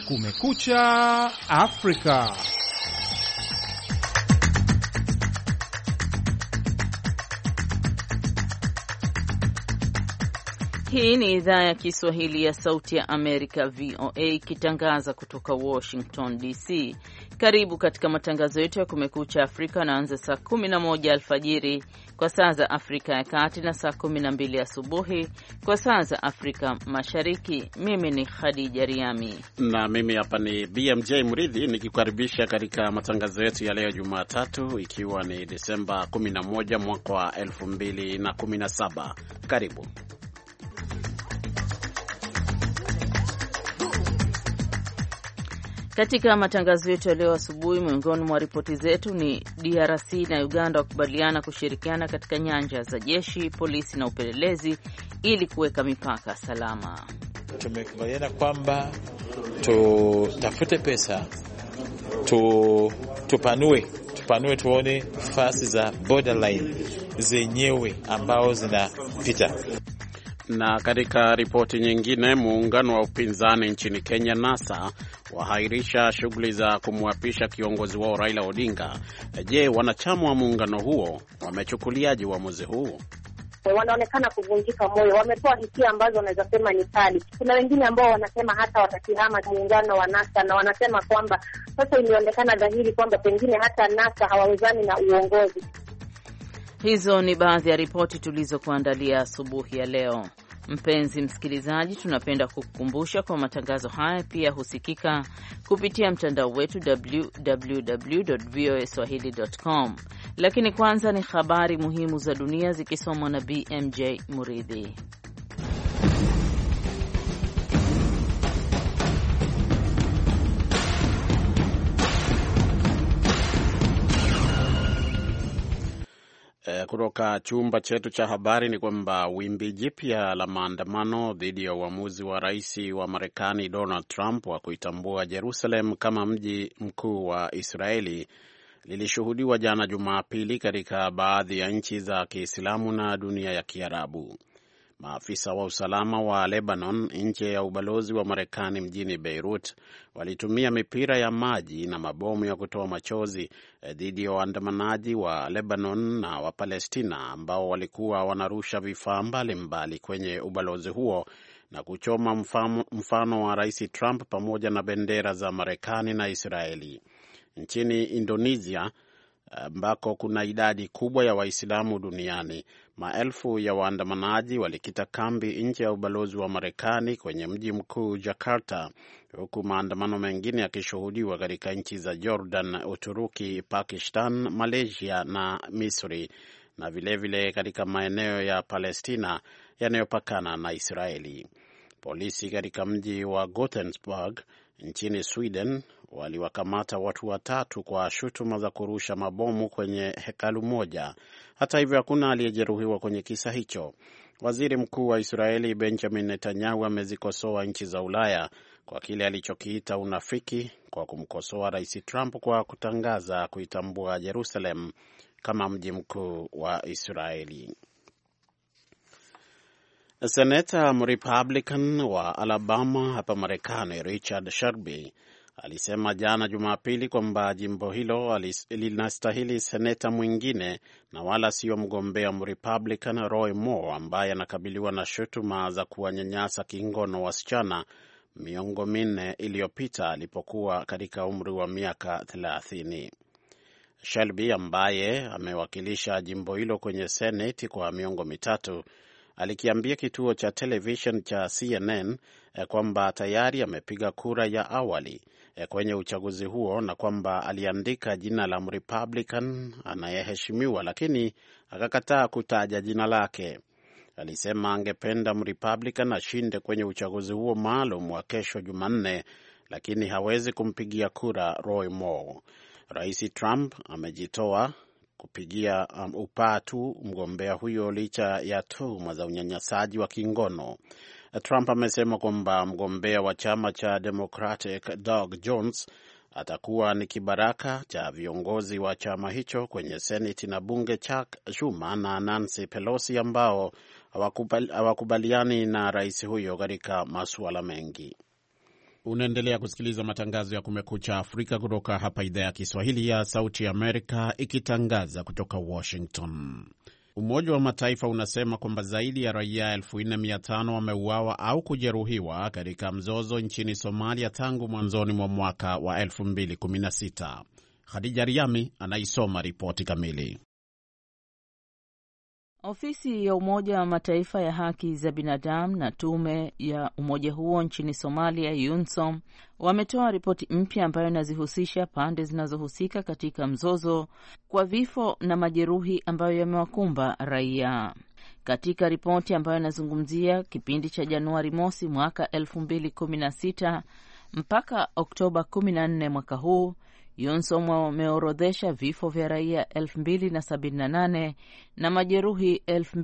Kumekucha Afrika. Hii ni idhaa ya Kiswahili ya Sauti ya Amerika, VOA, ikitangaza kutoka Washington DC. Karibu katika matangazo yetu ya Kumekucha Afrika, naanza saa 11 alfajiri kwa saa za Afrika ya Kati na saa 12 asubuhi kwa saa za Afrika Mashariki. Mimi ni Khadija Riami na mimi hapa ni BMJ Mridhi nikikukaribisha katika matangazo yetu ya leo Jumatatu, ikiwa ni Desemba 11 mwaka wa 2017. Karibu. Katika matangazo yetu ya leo asubuhi, miongoni mwa ripoti zetu ni DRC na Uganda wakubaliana kushirikiana katika nyanja za jeshi, polisi na upelelezi ili kuweka mipaka salama. Tumekubaliana kwamba tutafute pesa, tupanue tuone fasi za borderline zenyewe ambao zinapita. Na katika ripoti nyingine, muungano wa upinzani nchini Kenya NASA wahairisha shughuli za kumwapisha kiongozi wao Raila Odinga. Je, wanachama wa muungano huo wamechukuliaje uamuzi huu? Wanaonekana kuvunjika moyo, wametoa hisia ambazo wanaweza sema ni kali. Kuna wengine ambao wanasema hata watakihama muungano wa NASA, na wanasema kwamba sasa imeonekana dhahiri kwamba pengine hata NASA hawawezani na uongozi. Hizo ni baadhi ya ripoti tulizokuandalia asubuhi ya leo. Mpenzi msikilizaji, tunapenda kukukumbusha kwa matangazo haya pia husikika kupitia mtandao wetu www.voaswahili.com. Lakini kwanza ni habari muhimu za dunia zikisomwa na BMJ Muridhi. Kutoka chumba chetu cha habari ni kwamba wimbi jipya la maandamano dhidi ya uamuzi wa rais wa Marekani Donald Trump wa kuitambua Jerusalem kama mji mkuu wa Israeli lilishuhudiwa jana Jumapili katika baadhi ya nchi za Kiislamu na dunia ya Kiarabu. Maafisa wa usalama wa Lebanon nje ya ubalozi wa Marekani mjini Beirut walitumia mipira ya maji na mabomu ya kutoa machozi dhidi ya waandamanaji wa Lebanon na wa Palestina ambao walikuwa wanarusha vifaa mbalimbali kwenye ubalozi huo na kuchoma mfano wa Rais Trump pamoja na bendera za Marekani na Israeli. Nchini Indonesia ambako kuna idadi kubwa ya Waislamu duniani, maelfu ya waandamanaji walikita kambi nje ya ubalozi wa Marekani kwenye mji mkuu Jakarta, huku maandamano mengine yakishuhudiwa katika nchi za Jordan, Uturuki, Pakistan, Malaysia na Misri, na vilevile katika maeneo ya Palestina yanayopakana na Israeli. Polisi katika mji wa Gothenburg nchini Sweden waliwakamata watu 3 kwa shutuma za kurusha mabomu kwenye hekalu moja. Hata hivyo, hakuna aliyejeruhiwa kwenye kisa hicho. Waziri Mkuu wa Israeli Benjamin Netanyahu amezikosoa nchi za Ulaya kwa kile alichokiita unafiki kwa kumkosoa Rais Trump kwa kutangaza kuitambua Jerusalem kama mji mkuu wa Israeli. Seneta Republican wa Alabama hapa Marekani Richard Shelby alisema jana Jumapili kwamba jimbo hilo linastahili seneta mwingine na wala sio mgombea Republican Roy Moore ambaye anakabiliwa na shutuma za kuwanyanyasa kingono wasichana miongo minne iliyopita alipokuwa katika umri wa miaka 30. Shelby ambaye amewakilisha jimbo hilo kwenye Senate kwa miongo mitatu alikiambia kituo cha television cha CNN kwamba tayari amepiga kura ya awali kwenye uchaguzi huo na kwamba aliandika jina la Republican anayeheshimiwa, lakini akakataa kutaja jina lake. Alisema angependa Republican ashinde kwenye uchaguzi huo maalum wa kesho Jumanne, lakini hawezi kumpigia kura Roy Moore. Rais Trump amejitoa kupigia upatu mgombea huyo licha ya tuhuma za unyanyasaji wa kingono. Trump amesema kwamba mgombea wa chama cha Democratic Doug Jones atakuwa ni kibaraka cha viongozi wa chama hicho kwenye Senate na bunge Chuck Schumer na Nancy Pelosi ambao hawakubaliani na rais huyo katika masuala mengi. Unaendelea kusikiliza matangazo ya Kumekucha Afrika kutoka hapa idhaa ya Kiswahili ya Sauti ya Amerika, ikitangaza kutoka Washington. Umoja wa Mataifa unasema kwamba zaidi ya raia 4,500 wameuawa au kujeruhiwa katika mzozo nchini Somalia tangu mwanzoni mwa mwaka wa 2016. Khadija Riami anaisoma ripoti kamili. Ofisi ya Umoja wa Mataifa ya haki za binadamu na tume ya umoja huo nchini Somalia, UNSOM, wametoa ripoti mpya ambayo inazihusisha pande zinazohusika katika mzozo kwa vifo na majeruhi ambayo yamewakumba raia. Katika ripoti ambayo inazungumzia kipindi cha Januari mosi mwaka 2016 mpaka Oktoba 14 mwaka huu, UNSOM wameorodhesha vifo vya raia 2,078 na majeruhi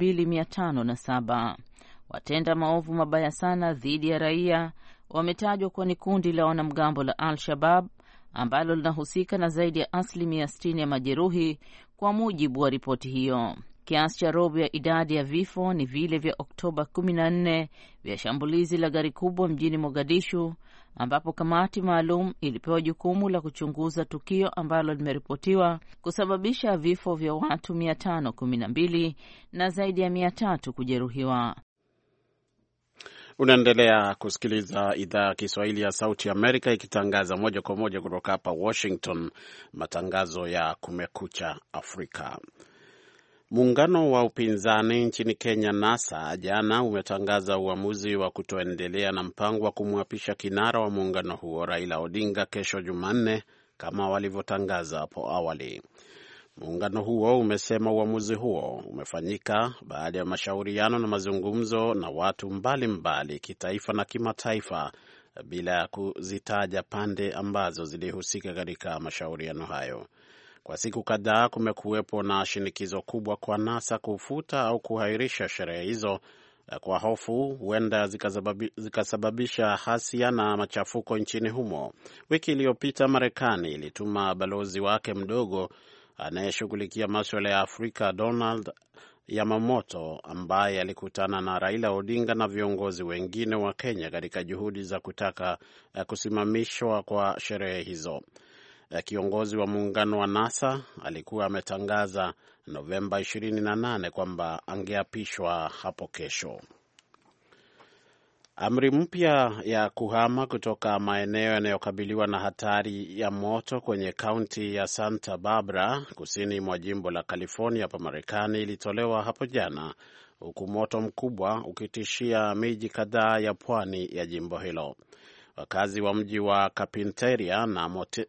2,507. Watenda maovu mabaya sana dhidi ya raia wametajwa kuwa ni kundi la wanamgambo la Al-Shabaab ambalo linahusika na zaidi ya 60% ya majeruhi, kwa mujibu wa ripoti hiyo. Kiasi cha robo ya idadi ya vifo ni vile vya Oktoba 14 vya shambulizi la gari kubwa mjini Mogadishu, ambapo kamati maalum ilipewa jukumu la kuchunguza tukio ambalo limeripotiwa kusababisha vifo vya watu 512 na zaidi ya 300 kujeruhiwa. Unaendelea kusikiliza idhaa ya Kiswahili ya Sauti Amerika, ikitangaza moja kwa moja kutoka hapa Washington, matangazo ya Kumekucha Afrika. Muungano wa upinzani nchini Kenya, NASA, jana umetangaza uamuzi wa kutoendelea na mpango wa kumwapisha kinara wa muungano huo Raila Odinga kesho Jumanne kama walivyotangaza hapo awali. Muungano huo umesema uamuzi huo umefanyika baada ya mashauriano na mazungumzo na watu mbalimbali kitaifa na kimataifa, bila ya kuzitaja pande ambazo zilihusika katika mashauriano hayo. Kwa siku kadhaa kumekuwepo na shinikizo kubwa kwa NASA kufuta au kuhairisha sherehe hizo kwa hofu huenda zikasababisha hasia na machafuko nchini humo. Wiki iliyopita Marekani ilituma balozi wake mdogo anayeshughulikia masuala ya Afrika, Donald Yamamoto, ambaye alikutana na Raila Odinga na viongozi wengine wa Kenya katika juhudi za kutaka kusimamishwa kwa sherehe hizo. Kiongozi wa muungano wa NASA alikuwa ametangaza Novemba 28 kwamba angeapishwa hapo kesho. Amri mpya ya kuhama kutoka maeneo yanayokabiliwa na hatari ya moto kwenye kaunti ya Santa Barbara kusini mwa jimbo la California hapa Marekani ilitolewa hapo jana, huku moto mkubwa ukitishia miji kadhaa ya pwani ya jimbo hilo. Wakazi wa mji wa Carpinteria na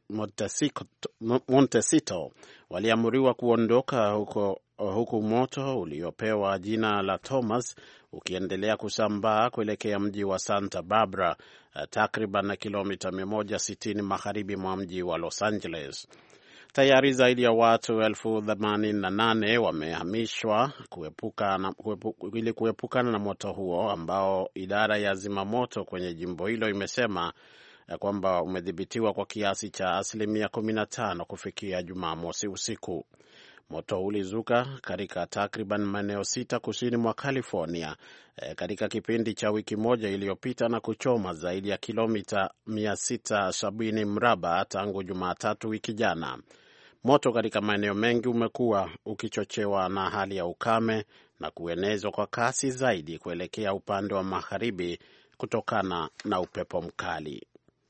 Montecito waliamuriwa kuondoka huku moto uliopewa jina la Thomas ukiendelea kusambaa kuelekea mji wa Santa Barbara, takriban kilomita 160 magharibi mwa mji wa Los Angeles. Tayari zaidi ya watu 88,000 wamehamishwa ili kuepukana na moto huo ambao idara ya zimamoto kwenye jimbo hilo imesema kwamba umedhibitiwa kwa kiasi cha 15% kufikia Jumamosi usiku. Moto ulizuka katika takriban maeneo 6 kusini mwa California katika kipindi cha wiki moja iliyopita na kuchoma zaidi ya kilomita 670 mraba tangu Jumatatu wiki jana. Moto katika maeneo mengi umekuwa ukichochewa na hali ya ukame na kuenezwa kwa kasi zaidi kuelekea upande wa magharibi kutokana na upepo mkali.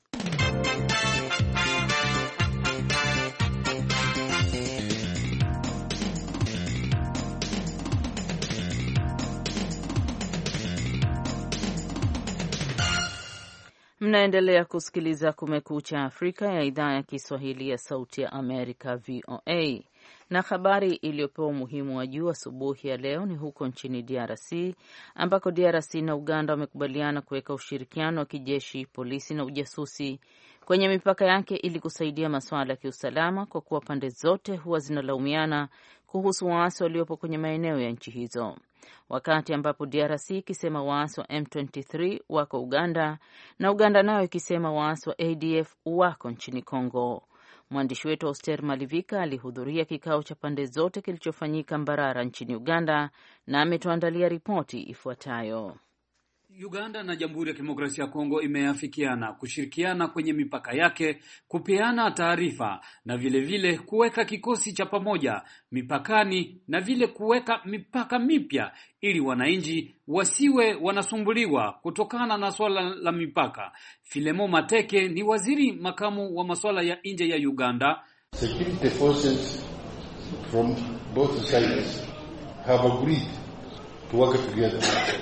Mnaendelea kusikiliza Kumekucha Afrika ya idhaa ya Kiswahili ya Sauti ya Amerika, VOA. Na habari iliyopewa umuhimu wa juu asubuhi ya leo ni huko nchini DRC, ambako DRC na Uganda wamekubaliana kuweka ushirikiano wa kijeshi, polisi na ujasusi kwenye mipaka yake ili kusaidia masuala ya kiusalama, kwa kuwa pande zote huwa zinalaumiana kuhusu waasi waliopo kwenye maeneo ya nchi hizo. Wakati ambapo DRC ikisema waasi wa M23 wako Uganda na Uganda nayo ikisema waasi wa ADF wako nchini Kongo. Mwandishi wetu Auster Malivika alihudhuria kikao cha pande zote kilichofanyika Mbarara nchini Uganda na ametuandalia ripoti ifuatayo. Uganda na Jamhuri ya Kidemokrasia ya Kongo imeafikiana kushirikiana kwenye mipaka yake, kupeana taarifa na vile kuweka kikosi cha pamoja mipakani na vile kuweka mipaka mipya ili wananchi wasiwe wanasumbuliwa kutokana na swala la mipaka. Filemo Mateke ni waziri makamu wa masuala ya nje ya Uganda. Security forces from both sides have agreed to work together.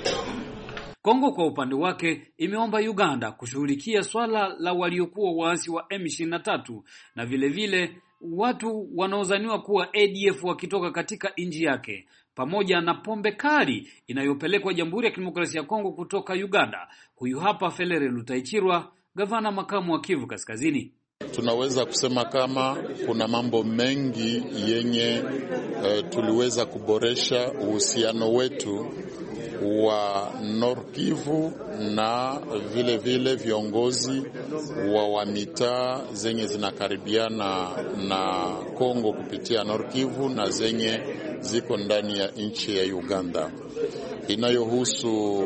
Kongo kwa upande wake imeomba Uganda kushughulikia swala la waliokuwa waasi wa M23 na vile watu wanaozaniwa kuwa ADF wakitoka katika nchi yake, pamoja na pombe kali inayopelekwa Jamhuri ya Kidemokrasia ya Kongo kutoka Uganda. Huyu hapa Felere Lutaichirwa, gavana makamu wa Kivu Kaskazini. Tunaweza kusema kama kuna mambo mengi yenye tuliweza kuboresha uhusiano wetu wa Nord Kivu na vile viongozi wa mitaa zenye zinakaribiana na Kongo kupitia Nord Kivu na zenye ziko ndani ya nchi ya Uganda. Inayohusu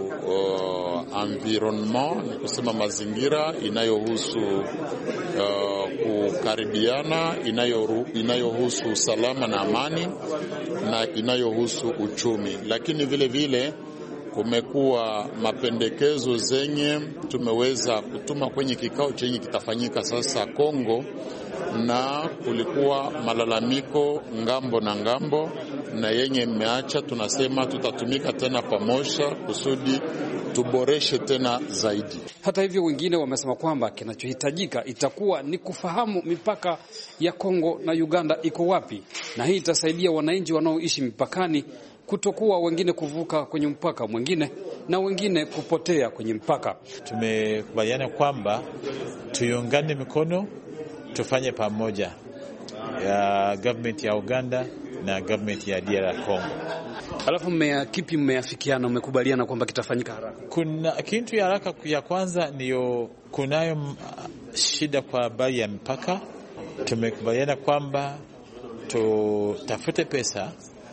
environment, ni kusema mazingira, inayohusu kukaribiana, inayohusu usalama na amani, na inayohusu uchumi. Lakini vile kumekuwa mapendekezo zenye tumeweza kutuma kwenye kikao chenye kitafanyika sasa Kongo, na kulikuwa malalamiko ngambo na ngambo, na yenye imeacha tunasema tutatumika tena pamoja kusudi tuboreshe tena zaidi. Hata hivyo, wengine wamesema kwamba kinachohitajika itakuwa ni kufahamu mipaka ya Kongo na Uganda iko wapi, na hii itasaidia wananchi wanaoishi mipakani kutokuwa wengine kuvuka kwenye mpaka mwingine na wengine kupotea kwenye mpaka. Tumekubaliana kwamba tuungane mikono, tufanye pamoja, ya government ya Uganda na government ya DR Congo. Alafu kipi mmeafikiana, mmekubaliana kwamba kitafanyika haraka? Kuna kitu ya haraka ya kwanza niyo kunayo shida kwa habari ya mpaka. Tumekubaliana kwamba tutafute pesa,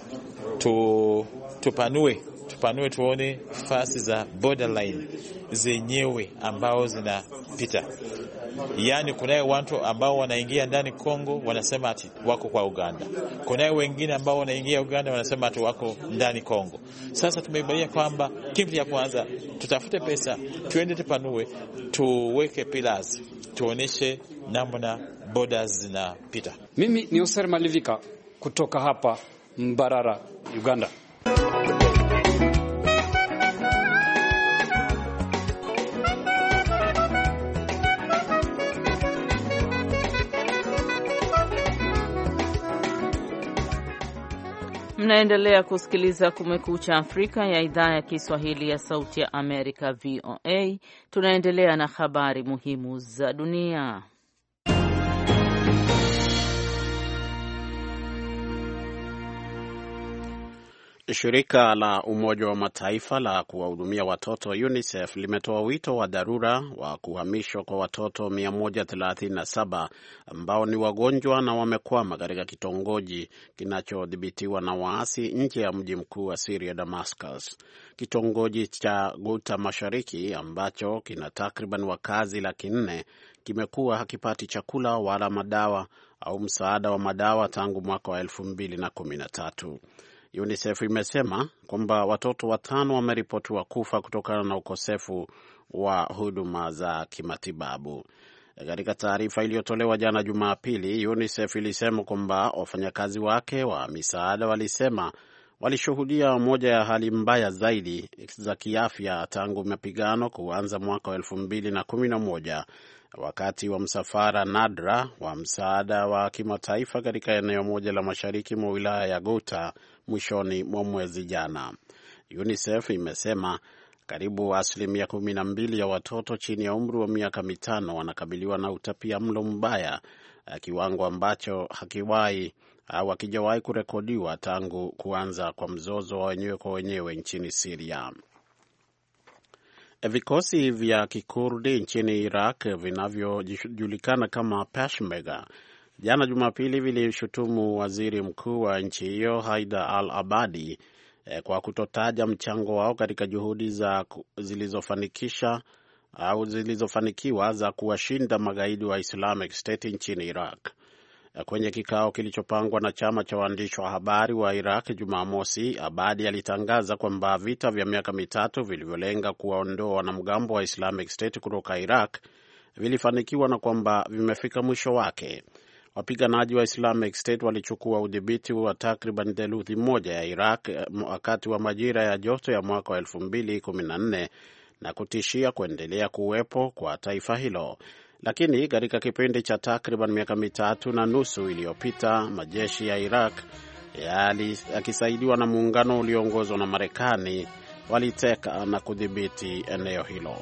tupanue tuone fasi za borderline zenyewe ambao zinapita. Yaani kunayo watu ambao wanaingia ndani Kongo wanasema ati wako kwa Uganda. Kunayo wengine ambao wanaingia Uganda wanasema ati wako ndani Kongo. Sasa tumekubaliana kwamba kitu ya kwanza tutafute pesa, tuende tupanue, tuweke pillars, tuoneshe namna borders zinapita. Mimi ni Oser Malivika kutoka hapa Mbarara, Uganda. Mnaendelea kusikiliza Kumekucha Afrika ya idhaa ya Kiswahili ya Sauti ya Amerika, VOA. Tunaendelea na habari muhimu za dunia. Shirika la Umoja wa Mataifa la kuwahudumia watoto UNICEF limetoa wito wa dharura wa kuhamishwa kwa watoto 137 ambao ni wagonjwa na wamekwama katika kitongoji kinachodhibitiwa na waasi nje ya mji mkuu wa Syria, Damascus. Kitongoji cha Ghouta Mashariki ambacho kina takriban wakazi 400,000 kimekuwa hakipati chakula wala madawa au msaada wa madawa tangu mwaka wa 2013. UNICEF imesema kwamba watoto 5 wameripotiwa kufa kutokana na ukosefu wa huduma za kimatibabu. Katika taarifa iliyotolewa jana Jumapili, UNICEF ilisema kwamba wafanyakazi wake wa misaada walisema walishuhudia moja ya hali mbaya zaidi za kiafya tangu mapigano kuanza mwaka wa 2011 wakati wa msafara nadra wa msaada wa kimataifa katika eneo moja la mashariki mwa wilaya ya Ghouta mwishoni mwa mwezi jana. UNICEF imesema karibu 12% ya watoto chini ya umri wa miaka 5 wanakabiliwa na utapia mlo mbaya, kiwango ambacho hakijawahi kurekodiwa tangu kuanza kwa mzozo wa wenyewe kwa wenyewe nchini Syria. Vikosi vya Kikurdi nchini Iraq vinavyojulikana kama Peshmerga jana Jumapili vilishutumu waziri mkuu wa nchi hiyo Haidar al-Abadi kwa kutotaja mchango wao katika juhudi zilizofanikiwa za kuwashinda magaidi wa Islamic State nchini Iraq. Kwenye kikao kilichopangwa na chama cha waandishi wa habari wa Iraq Jumamosi, Abadi alitangaza kwamba vita vya miaka mitatu vilivyolenga kuwaondoa wanamgambo wa Islamic State kutoka Iraq vilifanikiwa na kwamba vimefika mwisho wake. Wapiganaji wa Islamic State walichukua udhibiti wa takriban theluthi moja ya Iraq wakati wa majira ya joto ya mwaka wa 2014 na kutishia kuendelea kuwepo kwa taifa hilo. Lakini katika kipindi cha takriban miaka mitatu na nusu iliyopita, majeshi ya Iraq yakisaidiwa na muungano ulioongozwa na Marekani waliteka na kudhibiti eneo hilo.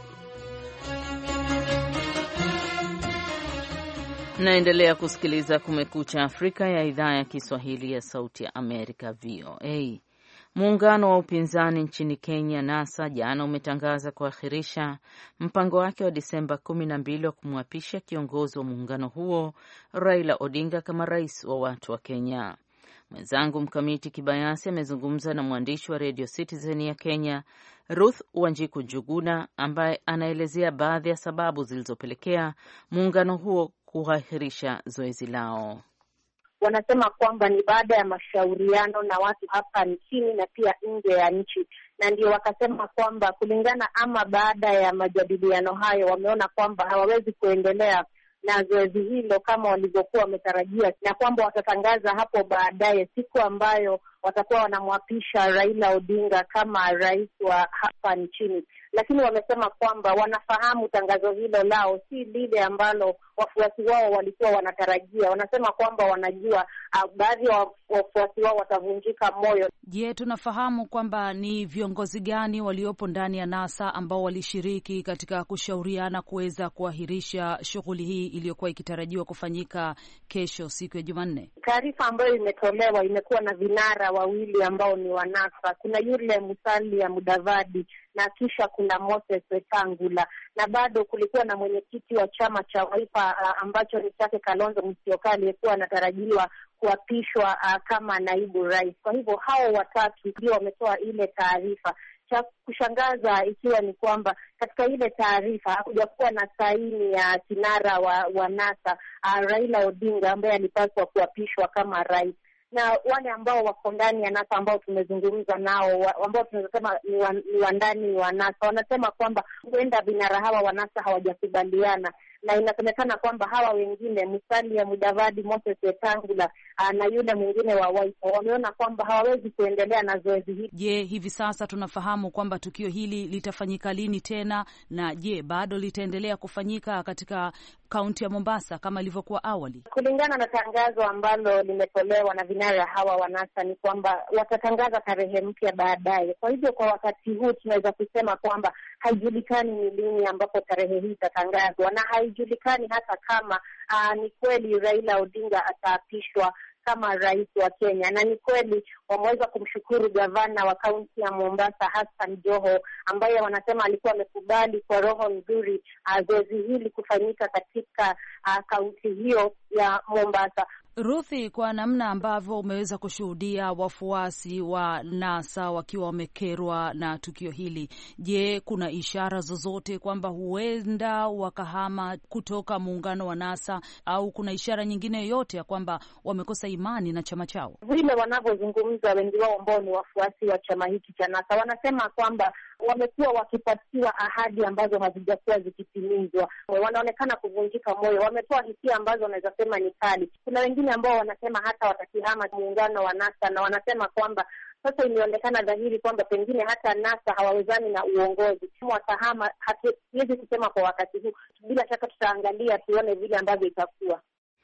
Naendelea kusikiliza Kumekucha Afrika ya idhaa ya Kiswahili ya Sauti ya Amerika, VOA. Muungano wa upinzani nchini Kenya, NASA, jana umetangaza kuakhirisha mpango wake wa Disemba 12 wa kumwapisha kiongozi wa muungano huo Raila Odinga kama rais wa watu wa Kenya. Mwenzangu Mkamiti Kibayasi amezungumza na mwandishi wa Radio Citizen ya Kenya, Ruth Wanjiku Njuguna, ambaye anaelezea baadhi ya sababu zilizopelekea muungano huo kuahirisha zoezi lao. Wanasema kwamba ni baada ya mashauriano na watu hapa nchini na pia nje ya nchi, na ndio wakasema kwamba kulingana ama baada ya majadiliano hayo wameona kwamba hawawezi kuendelea na zoezi hilo kama walivyokuwa wametarajia, na kwamba watatangaza hapo baadaye siku ambayo watakuwa wanamwapisha Raila Odinga kama rais wa hapa nchini. Lakini wamesema kwamba wanafahamu tangazo hilo lao si lile ambalo wafuasi wao walikuwa wanatarajia. Wanasema kwamba wanajua baadhi ya wafuasi wao watavunjika moyo. Je, tunafahamu kwamba ni viongozi gani waliopo ndani ya NASA ambao walishiriki katika kushauriana kuweza kuahirisha shughuli hii iliyokuwa ikitarajiwa kufanyika kesho siku ya Jumanne? Taarifa ambayo imetolewa imekuwa na vinara wawili ambao ni wa NASA. Kuna yule Musalia Mudavadi na kisha kuna Moses Wetangula, na bado kulikuwa na mwenyekiti wa chama cha Wiper ambacho ni chake Kalonzo Musyoka aliyekuwa anatarajiwa kuapishwa kama naibu rais. Kwa hivyo hao watatu ndio wametoa ile taarifa. Cha kushangaza ikiwa ni kwamba katika ile taarifa hakujakuwa na saini ya kinara wa NASA Raila Odinga ambaye alipaswa kuapishwa kama rais. Na wale ambao wako ndani ya NASA ambao tumezungumza nao, ambao tunasema ni wa ndani wa NASA, wanasema kwamba huenda vinara hawa wa NASA hawajakubaliana, na inasemekana kwamba hawa wengine Musalia Mudavadi, Moses Wetangula na yule mwingine wa Wiper wameona kwamba hawawezi kuendelea na zoezi hili. Je, hivi sasa tunafahamu kwamba tukio hili litafanyika lini tena, na je bado litaendelea kufanyika katika kaunti ya Mombasa kama ilivyokuwa awali? Kulingana na tangazo ambalo limetolewa na vinara hawa wa NASA ni kwamba watatangaza tarehe mpya baadaye. Kwa hivyo kwa wakati huu tunaweza kusema kwamba haijulikani ni lini ambapo tarehe hii itatangazwa, na haijulikani hata kama ni kweli Raila Odinga ataapishwa kama rais wa Kenya. Na ni kweli wameweza kumshukuru gavana wa kaunti ya Mombasa Hassan Joho, ambaye wanasema alikuwa amekubali kwa roho nzuri zoezi hili kufanyika katika kaunti hiyo ya Mombasa. Ruthi, kwa namna ambavyo umeweza kushuhudia wafuasi wa NASA wakiwa wamekerwa na tukio hili, je, kuna ishara zozote kwamba huenda wakahama kutoka muungano wa NASA, au kuna ishara nyingine yoyote ya kwamba wamekosa imani na chama chao? Vile wanavyozungumza wengi wao ambao ni wafuasi wa chama hiki cha NASA wanasema kwamba wamekuwa wakipatiwa ahadi ambazo hazijakuwa zikitimizwa. Wanaonekana kuvunjika moyo, wametoa hisia ambazo wanaweza sema ni kali. Kuna wengine ambao wanasema hata watakihama muungano wa NASA, na wanasema kwamba sasa imeonekana dhahiri kwamba pengine hata NASA hawawezani na uongozi. Kama watahama, hatuwezi kusema kwa wakati huu. Bila shaka tutaangalia tuone vile ambavyo itakuwa.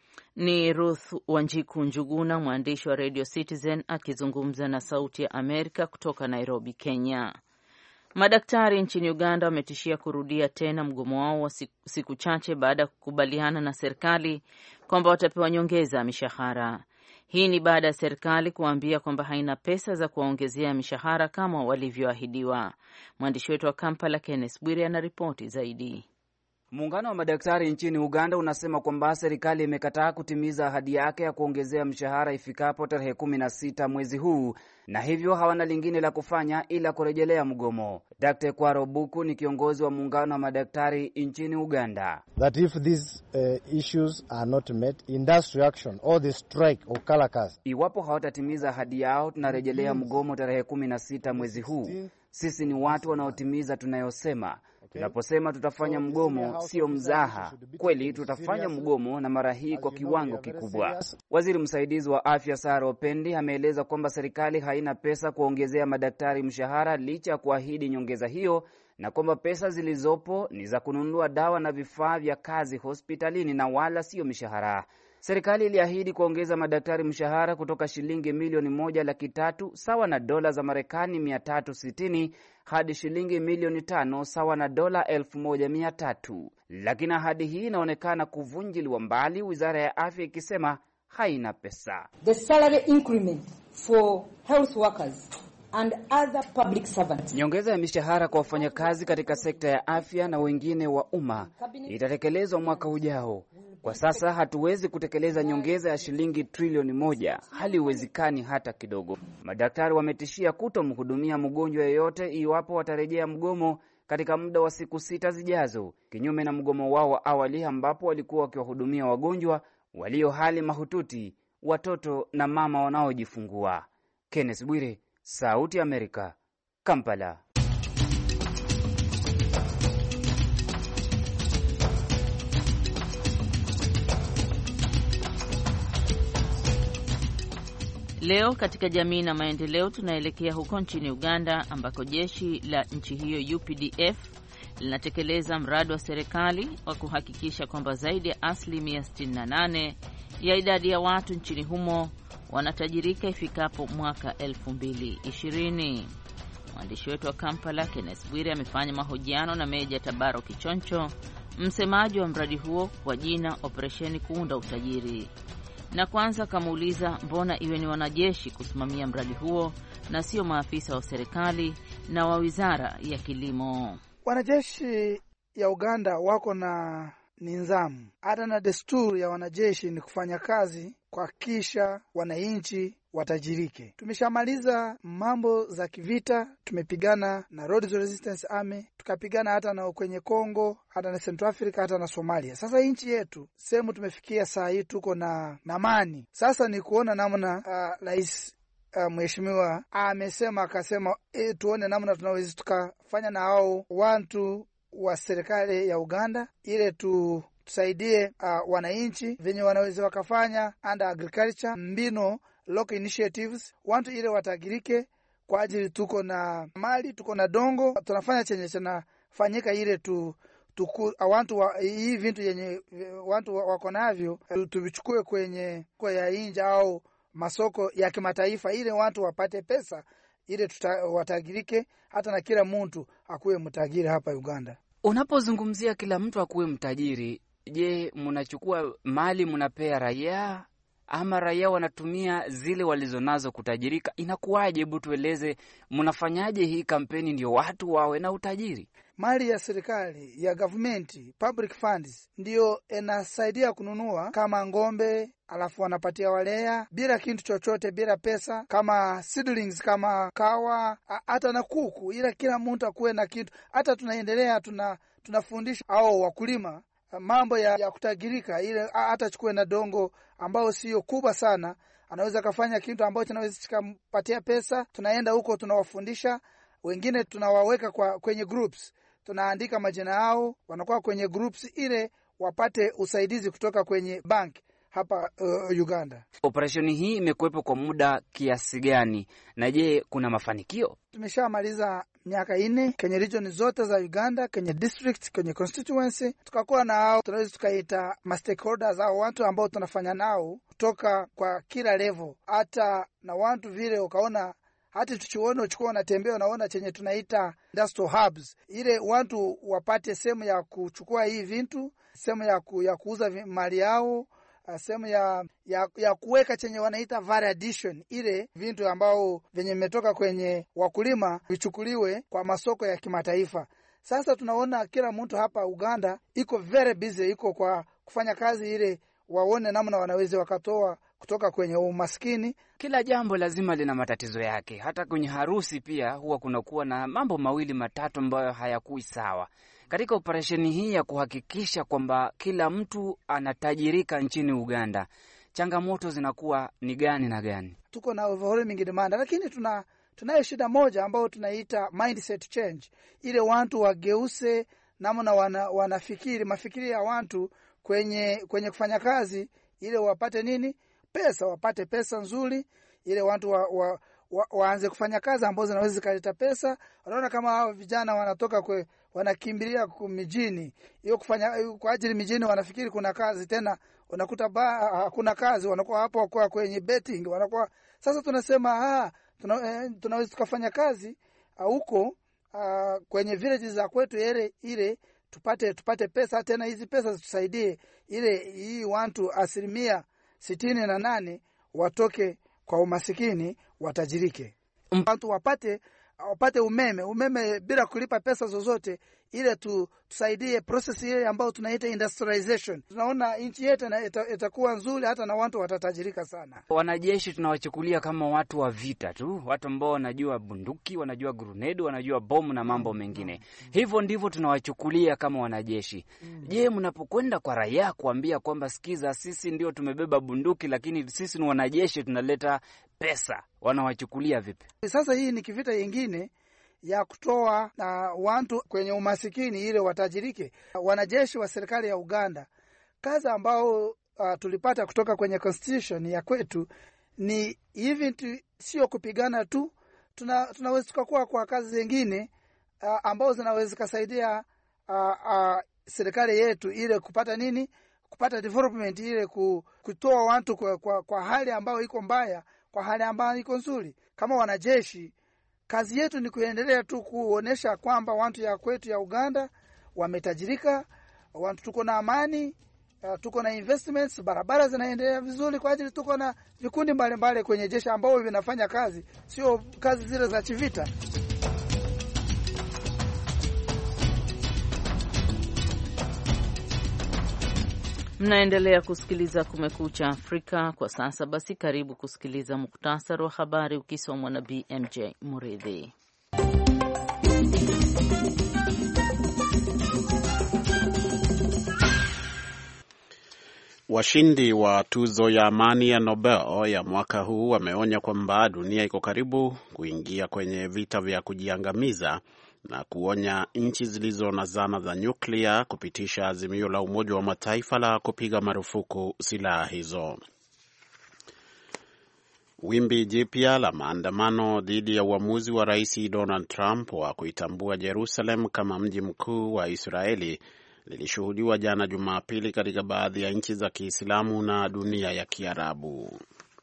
Ni Ruth Wanjiku Njuguna, mwandishi wa Radio Citizen akizungumza na Sauti ya Amerika kutoka Nairobi, Kenya. Madaktari nchini Uganda wametishia kurudia tena mgomo wao wa siku chache baada ya kukubaliana na serikali kwamba watapewa nyongeza ya mishahara. Hii ni baada ya serikali kuambia kwamba haina pesa za kuwaongezea mishahara kama walivyoahidiwa. Mwandishi wetu wa Kampala Kenneth Bwire ana ripoti zaidi. Muungano wa madaktari nchini Uganda unasema kwamba serikali imekataa kutimiza ahadi yake ya kuongezea mshahara ifikapo tarehe 16 mwezi huu, na hivyo hawana lingine la kufanya ila kurejelea mgomo. Dr. Kwaro Buku ni kiongozi wa muungano wa madaktari nchini Uganda. That if these issues are not met, industry action or the strike or calakas. Iwapo hawatatimiza ahadi yao, tunarejelea mgomo tarehe 16 mwezi huu. Sisi ni watu wanaotimiza tunayosema. Tunaposema tutafanya mgomo sio mzaha. Kweli tutafanya mgomo, na mara hii kwa kiwango kikubwa. Waziri msaidizi wa afya Sara Opendi ameeleza kwamba serikali haina pesa kuongezea madaktari mshahara licha ya kuahidi nyongeza hiyo, na kwamba pesa zilizopo ni za kununua dawa na vifaa vya kazi hospitalini na wala sio mishahara. Serikali iliahidi kuongeza madaktari mshahara kutoka shilingi milioni 1.3 sawa na dola za Marekani 360 hadi shilingi milioni 5 sawa na dola 1,300. Lakini ahadi hii inaonekana kuvunjiliwa mbali, wizara ya afya ikisema haina pesa. The salary increment for health workers and other public servants. Nyongeza ya mishahara kwa wafanyakazi katika sekta ya afya na wengine wa umma itatekelezwa mwaka ujao. Kwa sasa hatuwezi kutekeleza nyongeza ya shilingi trilioni 1, haliwezekani hata kidogo. Madaktari wametishia kutomhudumia mgonjwa yeyote iwapo watarejea mgomo katika muda wa siku 6 zijazo, kinyume na mgomo wao wa awali ambapo walikuwa wakiwahudumia wagonjwa walio hali mahututi, watoto na mama wanaojifungua. Kenneth Bwire, Sauti ya Amerika, Kampala. Leo katika jamii na maendeleo tunaelekea huko nchini Uganda ambako jeshi la nchi hiyo UPDF linatekeleza mradi wa serikali wa kuhakikisha kwamba zaidi ya 68% ya idadi ya watu nchini humo wanatajirika ifikapo mwaka 2020. Mwandishi wetu wa Kampala Kenneth Bwire amefanya mahojiano na Meja Tabaro Kichoncho, msemaji wa mradi huo kwa jina Operesheni Kuunda Utajiri. Na kwanza kamuuliza mbona iwe ni wanajeshi kusimamia mradi huo na sio maafisa wa serikali na wa Wizara ya Kilimo. Wanajeshi ya Uganda wako na nidhamu, hata na desturi ya wanajeshi ni kufanya kazi kuhakikisha wananchi watajirike. Tumeshamaliza mambo za kivita, tumepigana na Lord's Resistance Army, tukapigana hata na kwenye Kongo, hata na Central Africa, hata na Somalia. Sasa nchi yetu sehemu tumefikia saa hii tuko na amani. Sasa ni kuona namna rais mheshimiwa amesema akasema tuone namna tunaweza tukafanya na hao watu wa serikali ya Uganda ile tusaidie wananchi venye wanaweza wakafanya under agriculture, mbino local initiatives, watu ile watagirike kwa ajili tuko na mali, tuko na dongo, tunafanya chenye chanafanyika ile watu hii vitu yenye watu wako navyo tuvichukue kwenye kwa ya inja au masoko ya kimataifa ile watu wapate pesa ile watagirike, hata na kila mtu akuwe mtajiri hapa Uganda. Unapozungumzia kila mtu akuwe mtajiri, je, mnachukua mali mnapea raia ama raia wanatumia zile walizonazo kutajirika? Inakuwaje? Hebu tueleze, mnafanyaje hii kampeni ndio watu wawe na utajiri? Mali ya serikali ya government public funds ndio inasaidia kununua kama ngombe, alafu wanapatia walea bila kitu chochote, bila pesa, kama seedlings, kama kawa, hata na kuku, ila kila mtu akuwe na kitu. Hata tunaendelea tunafundisha hao wakulima mambo ya kutagirika, ile hata chukue na dongo ambao sio kubwa sana, anaweza kafanya kitu ambacho kinaweza kumpatia pesa. Tunaenda huko tunawafundisha, wengine tunawaweka kwenye groups, tunaandika majina yao, wanakuwa kwenye groups ile wapate usaidizi kutoka kwenye bank hapa Uganda. Operesheni hii imekuwepo kwa muda kiasi gani, na je kuna mafanikio? Tumeshamaliza miaka 4 kwenye region zote za Uganda, kwenye district, kwenye constituency. Tukakuwa na hao tunaweza tukaita stakeholders au watu ambao tunafanya nao kutoka kwa kila level, hata na watu vile ukaona hata uchukua unatembea unaona chenye tunaita industrial hubs, ile watu wapate sehemu ya kuchukua hii vitu, sehemu ya kuuza mali yao, sehemu ya kuweka chenye wanaita value addition, ile vitu ambao venye imetoka kwenye wakulima vichukuliwe kwa masoko ya kimataifa. Sasa tunaona kila mtu hapa Uganda iko very busy, iko kwa kufanya kazi ile waone namna wanaweza wakatoa kutoka kwenye umaskini. Kila jambo lazima lina matatizo yake. Hata kwenye harusi pia huwa kunakuwa na mambo mawili matatu ambayo hayakui sawa. Katika operesheni hii ya kuhakikisha kwamba kila mtu anatajirika nchini Uganda, changamoto zinakuwa ni gani na gani? Tuko na overwhelming demand, lakini tunayo shida moja ambayo tunaita mindset change. Ile watu wageuse namna wanafikiri, mafikiri ya watu kwenye kufanya kazi ile wapate nini? Pesa, wapate pesa nzuri, ile watu waanze kufanya kazi ambazo zinaweza kuleta pesa. Unaona kama hao vijana wanatoka wanakimbilia mijini. Hiyo kufanya kwa ajili mijini wanafikiri kuna kazi, tena unakuta hakuna kazi, wanakuwa hapo kwa kwenye betting wanakuwa. Sasa tunasema tunaweza tukafanya kazi huko kwenye villages za kwetu ile tupate pesa, tena hizi pesa zitusaidie hii watu 68% watoke kwa umasikini, watajirike. Watu wapate umeme bila kulipa pesa zozote, ile tusaidie process ile ambayo tunaita industrialization. Tunaona nchi yetu itakuwa nzuri, hata na watu watatajirika sana. Wanajeshi tunawachukulia kama watu wa vita tu, watu ambao wanajua bunduki, wanajua grenade, wanajua bomu na mambo mengine. Hivyo ndivyo tunawachukulia kama wanajeshi. Je, mnapokwenda kwa raia kuambia kwamba sikiza, sisi ndio tumebeba bunduki lakini sisi ni wanajeshi tunaleta pesa, wanawachukulia vipi? Sasa hii ni kivita nyingine ya kutoa na watu kwenye umasikini ile watajirike. Wanajeshi wa serikali ya Uganda, kazi ambao tulipata kutoka kwenye constitution ya kwetu ni hivi, sio kupigana tu, tunaweza tukakuwa kwa kazi zingine ambao zinaweza kusaidia serikali yetu ile kupata nini, kupata development ile kutoa watu kwa hali ambayo iko mbaya kwa hali ambayo iko nzuri. Kama wanajeshi, kazi yetu ni kuendelea tu kuonesha kwamba watu ya kwetu ya Uganda wametajirika, watu tuko na amani, tuko na investments, barabara zinaendelea vizuri, kwa ajili tuko na vikundi mbalimbali kwenye jeshi ambao vinafanya kazi, sio kazi zile za kivita. Mnaendelea kusikiliza Kumekucha Afrika kwa sasa. Basi karibu kusikiliza muktasari wa habari ukisomwa na BMJ Muridhi. Washindi wa tuzo ya amani ya Nobel ya mwaka huu wameonya kwamba dunia iko karibu kuingia kwenye vita vya kujiangamiza na kuonya nchi zilizo na zana za nyuklia kupitisha azimio la Umoja wa Mataifa la kupiga marufuku silaha hizo. Wimbi jipya la maandamano dhidi ya uamuzi wa Rais Donald Trump wa kuitambua Jerusalem kama mji mkuu wa Israeli lilishuhudiwa jana Jumapili katika baadhi ya nchi za Kiislamu na dunia ya Kiarabu.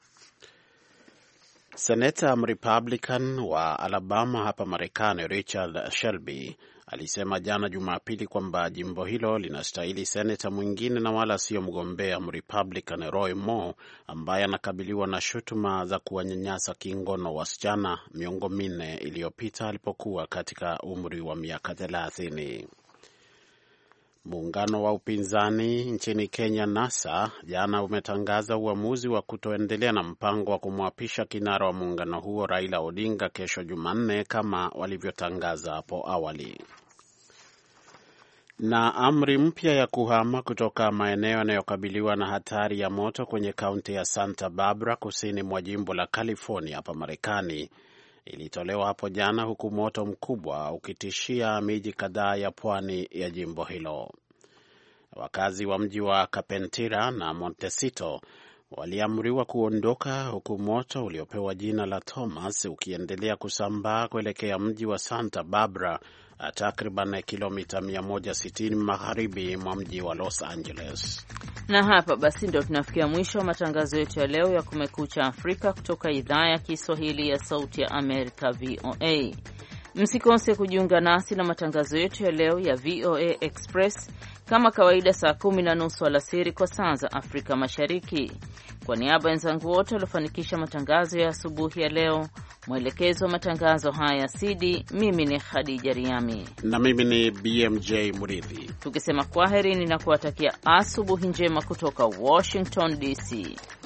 Senata Republican wa Alabama hapa Marekani, Richard Shelby, alisema jana Jumapili kwamba jimbo hilo linastahili senata mwingine na wala sio mgombea Republican Roy Moore ambaye anakabiliwa na shutuma za kuwanyanyasa kingono wasichana miongo minne iliyopita alipokuwa katika umri wa miaka 30. Muungano wa upinzani nchini Kenya, NASA, jana umetangaza uamuzi wa kutoendelea na mpango wa kumwapisha kinara wa muungano huo Raila Odinga kesho Jumanne kama walivyotangaza hapo awali. Na amri mpya ya kuhama kutoka maeneo yanayokabiliwa na hatari ya moto kwenye kaunti ya Santa Barbara kusini mwa jimbo la California hapa Marekani ilitolewa hapo jana, huku moto mkubwa ukitishia miji kadhaa ya pwani ya jimbo hilo. Wakazi wa mji wa Carpentera na Montecito waliamriwa kuondoka, huku moto uliopewa jina la Thomas ukiendelea kusambaa kuelekea mji wa Santa Barbara, takriban kilomita 160 magharibi mwa mji wa Los Angeles. Na hapa basi ndio tunafikia mwisho wa matangazo yetu ya leo ya Kumekucha Afrika kutoka idhaa ya Kiswahili ya Sauti ya Amerika, VOA. Msikose kujiunga nasi na matangazo yetu ya leo ya VOA Express kama kawaida saa 10:30 alasiri kwa saa za Afrika Mashariki. Kwa niaba ya wenzangu wote waliofanikisha matangazo ya asubuhi ya leo, mwelekezo wa matangazo haya CD, mimi ni Khadija Riami na mimi ni BMJ Muridhi, tukisema kwaherini na kuwatakia asubuhi njema kutoka Washington DC.